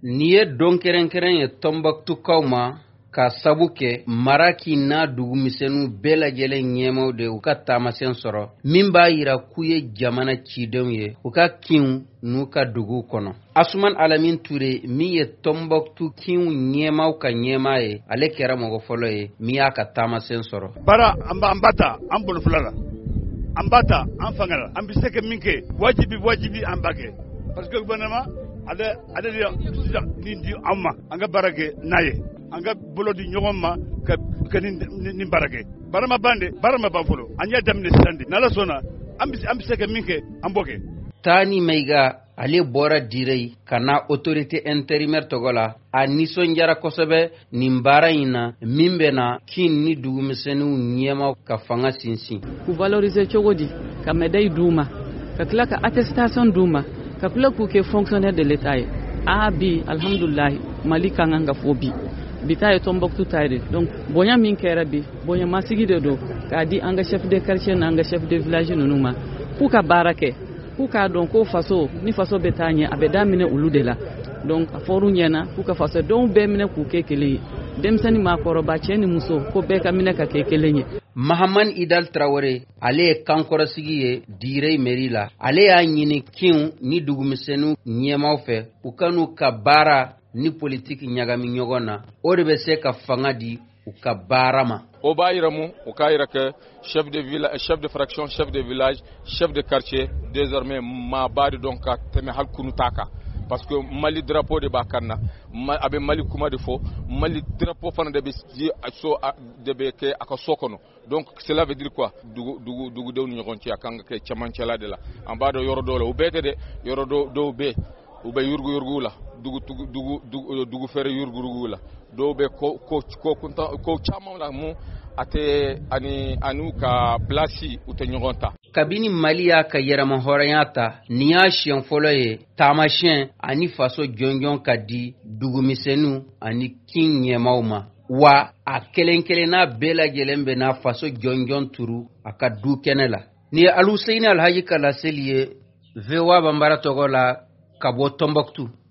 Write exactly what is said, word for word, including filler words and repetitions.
N'i ye don kɛrɛnkɛrɛn ye Tɔnbɔkutukaw ma ka sabu kɛ mara k'i n'a dugumisɛnninw bɛɛ lajɛlen ɲɛmaw de u ka taamasɛn sɔrɔ min b'a yira k'u ye jamana cidenw ye u ka kinw n'u ka duguw kɔnɔ. Asuman Alamin Ture min ye Tɔnbɔkutu kinw ɲɛmaw ka ɲɛmaa ye ale kɛra mɔgɔ fɔlɔ ye min y'a ka taamasɛn sɔrɔ. Bara an b'a ta an bolo fila la an b'a ta an fanga la an bɛ se ka min kɛ wajibi wajibi an b'a kɛ parce que gouvernement ale ale de sisan nin di an ma an ka baara kɛ n'a ye an ka bolo di ɲɔgɔn ma ka ka nin baara kɛ baara ma ban de baara ma ban fɔlɔ an y'a daminɛ sisan de n'Ala sɔnna an bɛ an bɛ se ka min kɛ an b'o kɛ. Tani Mayiga ale bɔra Direi ka na autorité intérimaire tɔgɔ la a nisɔndiyara kosɛbɛ nin baara in na min bɛ na kin ni dugumisɛnninw ɲɛmaw ka fanga sinsin. K'u valoriser cogo di ka médaille d'u ma ka tila ka attestation d'u ma ka tila k'u kɛ fonctionnaire de l'État ye. A bi alhamdulilahi Mali kan kan ka fɔ bi bi ta ye Tɔnbɔkutu ta ye de donc bonya min kɛra bi bonya masigi de don k'a di an ka chef de quartier n'an ka chef de village ninnu ma k'u ka baara kɛ k'u k'a dɔn ko faso ni faso bɛ taa ɲɛ a bɛ daminɛ olu de la donc a fɔr'u ɲɛna k'u ka faso denw bɛɛ minɛ k'u kɛ kelen ye denmisɛnnin maakɔrɔba cɛ ni muso ko bɛɛ ka minɛ ka kɛ kelen ye. Mahaman Idal Traoré ale ye kankɔrɔsigi ye Direi mairie la ale y'a ɲini kinw ni dugumisɛnninw ɲɛmaw fɛ u ka n'u ka baara ni politique ɲagami ɲɔgɔn na o de bɛ se ka fanga di u ka baara ma. O b'a yira mun o k'a yira que chef de village chef de fraction chef de village chef de quartier désormais maa b'a de dɔn ka tɛmɛ hali kunu ta kan parce que Mali drapeau de b'a kan na a bɛ Mali kuma de fɔ Mali drapeau fana de bɛ di so de bɛ kɛ a ka so kɔnɔ donc cela veut dire quoi dugu dugu dugudenw ni ɲɔgɔn cɛ a kan ka kɛ cɛmancɛla de la an b'a dɔn yɔrɔ dɔw la u bɛɛ tɛ dɛ yɔrɔ dɔw dɔw bɛ u bɛ yurugu yurugu la dugu dugu dugu dugu fɛrɛ yurugu yurugu la dɔw bɛ ko ko ko kuntan ko caman la mun a tɛ ani ani ka place u tɛ ɲɔgɔn ta. Kabini Mali y'a ka yɛrɛma hɔrɔnya ta nin y'a siɲɛ fɔlɔ ye taamasiyɛn ani faso jɔnjɔn ka di dugumisɛnninw ani kin ɲɛmaw ma wa a kelen kelenna bɛɛ lajɛlen bɛ na faso jɔnjɔn turu a ka du kɛnɛ la. Nin ye Aluseyini Alhaji Kala Seli ye V O A Banbara tɔgɔ la ka bɔ Tɔnbɔkutu.